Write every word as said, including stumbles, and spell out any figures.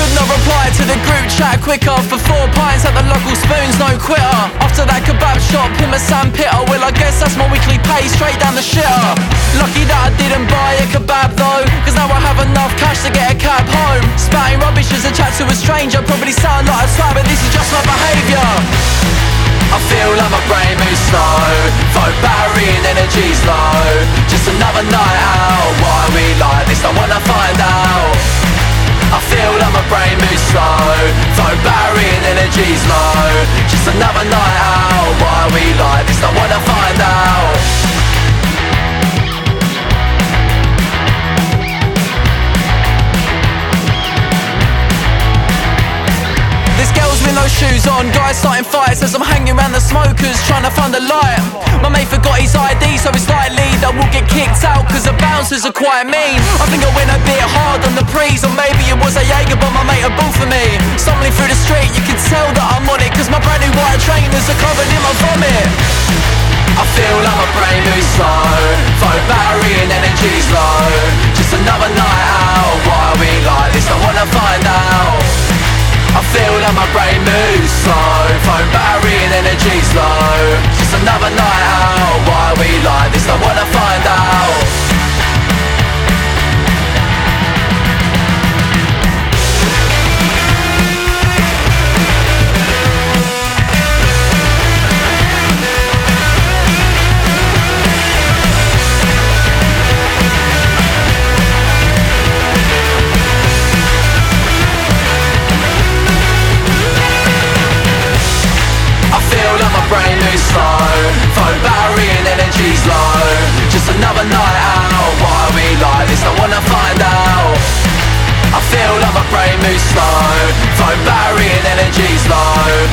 would not reply to the group chat quicker. For four pints at the local Spoons, no quitter. After that kebab shop in my sandpitter, well I guess that's my weekly pay straight down the shitter. Lucky that I didn't buy a kebab though, cause now I have enough cash to get a cab home. Spouting rubbish as a chat to a stranger, probably sound like a twat, but this is just my behaviour. I feel like my brain moves slow, phone battery and energy's low. Just another night out, why are we like this? I wanna find out. I feel like my brain moves slow, phone battery and energy's low. Just another night out, why are we like this? I wanna find out. There's girls with no shoes on, guys starting fights as I'm hanging around the smokers trying to find a light. My mate forgot his I D, so it's likely that we'll get kicked out cause the bouncers are quite mean. I think I went a bit hard on the prees, or maybe it was a Jaeger, but my mate had bought for me. Stumbling through the street, you can tell that I'm on it, cause my brand new white trainers are covered in my vomit. I feel like my brain moves slow, phone battery and energy's low. Just another night out, why are we like this? I wanna find out. I feel like my brain moves slow, phone battery and energy's low. Just another night out, why are we like this? I wanna find out. Brain moves slow, phone battery and energy's low. Just another night out, why are we like this? I wanna find out. I feel like my brain moves slow, phone battery and energy's low.